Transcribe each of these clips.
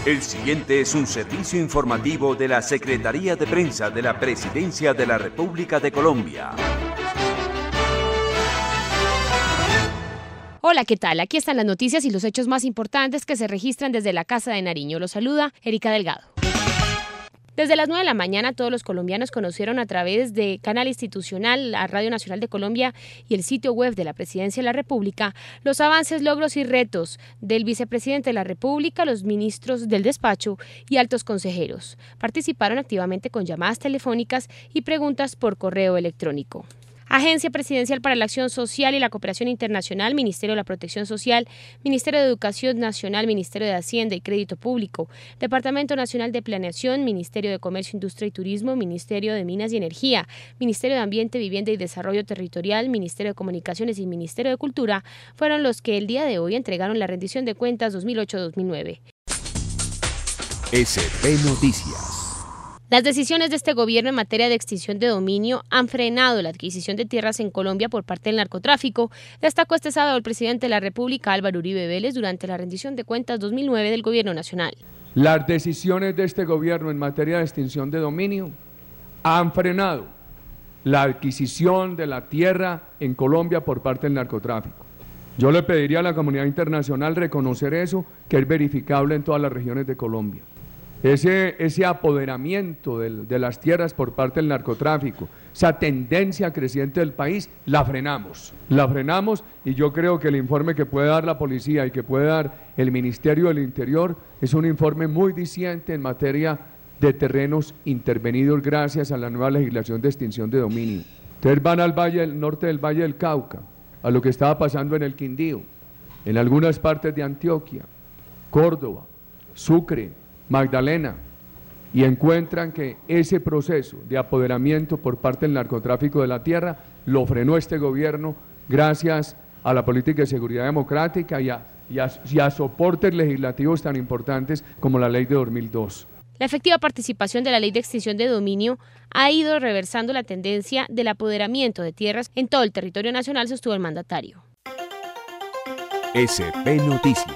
El siguiente es un servicio informativo de la Secretaría de Prensa de la Presidencia de la República de Colombia. Hola, ¿qué tal? Aquí están las noticias y los hechos más importantes que se registran desde la Casa de Nariño. Los saluda Erika Delgado. Desde las 9 de la mañana todos los colombianos conocieron a través de Canal Institucional, la Radio Nacional de Colombia y el sitio web de la Presidencia de la República los avances, logros y retos del vicepresidente de la República, los ministros del despacho y altos consejeros. Participaron activamente con llamadas telefónicas y preguntas por correo electrónico. Agencia Presidencial para la Acción Social y la Cooperación Internacional, Ministerio de la Protección Social, Ministerio de Educación Nacional, Ministerio de Hacienda y Crédito Público, Departamento Nacional de Planeación, Ministerio de Comercio, Industria y Turismo, Ministerio de Minas y Energía, Ministerio de Ambiente, Vivienda y Desarrollo Territorial, Ministerio de Comunicaciones y Ministerio de Cultura fueron los que el día de hoy entregaron la rendición de cuentas 2008-2009. SP Noticias. Las decisiones de este gobierno en materia de extinción de dominio han frenado la adquisición de tierras en Colombia por parte del narcotráfico, destacó este sábado el presidente de la República, Álvaro Uribe Vélez, durante la rendición de cuentas 2009 del Gobierno Nacional. Las decisiones de este gobierno en materia de extinción de dominio han frenado la adquisición de la tierra en Colombia por parte del narcotráfico. Yo le pediría a la comunidad internacional reconocer eso, que es verificable en todas las regiones de Colombia. Ese apoderamiento de las tierras por parte del narcotráfico, esa tendencia creciente del país, la frenamos y yo creo que el informe que puede dar la policía y que puede dar el Ministerio del Interior es un informe muy diciente en materia de terrenos intervenidos gracias a la nueva legislación de extinción de dominio. Ustedes van al norte del Valle del Cauca, a lo que estaba pasando en el Quindío, en algunas partes de Antioquia, Córdoba, Sucre, Magdalena, y encuentran que ese proceso de apoderamiento por parte del narcotráfico de la tierra lo frenó este gobierno gracias a la política de seguridad democrática y a soportes legislativos tan importantes como la ley de 2002. La efectiva participación de la ley de extinción de dominio ha ido reversando la tendencia del apoderamiento de tierras en todo el territorio nacional, sostuvo el mandatario. SP Noticias.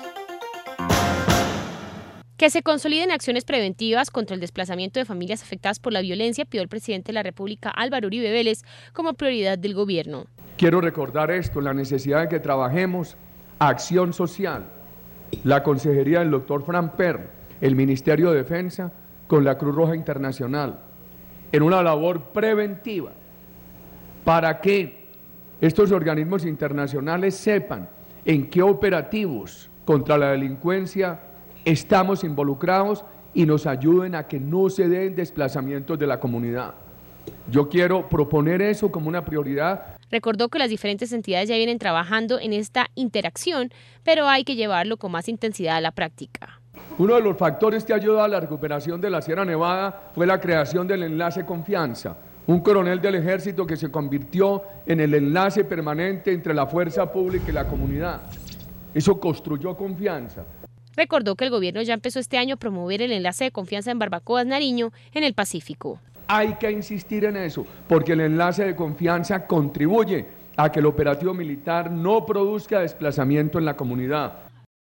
Que se consoliden acciones preventivas contra el desplazamiento de familias afectadas por la violencia, pidió el presidente de la República, Álvaro Uribe Vélez, como prioridad del gobierno. Quiero recordar esto, la necesidad de que trabajemos acción social, la consejería del doctor Fran Per, el Ministerio de Defensa, con la Cruz Roja Internacional, en una labor preventiva, para que estos organismos internacionales sepan en qué operativos contra la delincuencia estamos involucrados y nos ayuden a que no se den desplazamientos de la comunidad. Yo quiero proponer eso como una prioridad. Recordó que las diferentes entidades ya vienen trabajando en esta interacción, pero hay que llevarlo con más intensidad a la práctica. Uno de los factores que ayudó a la recuperación de la Sierra Nevada fue la creación del enlace Confianza, un coronel del ejército que se convirtió en el enlace permanente entre la fuerza pública y la comunidad. Eso construyó confianza. Recordó que el gobierno ya empezó este año a promover el enlace de confianza en Barbacoas, Nariño, en el Pacífico. Hay que insistir en eso, porque el enlace de confianza contribuye a que el operativo militar no produzca desplazamiento en la comunidad.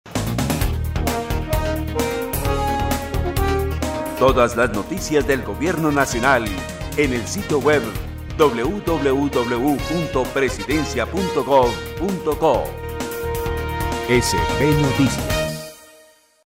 Todas las noticias del Gobierno Nacional en el sitio web www.presidencia.gov.co. SP Noticias.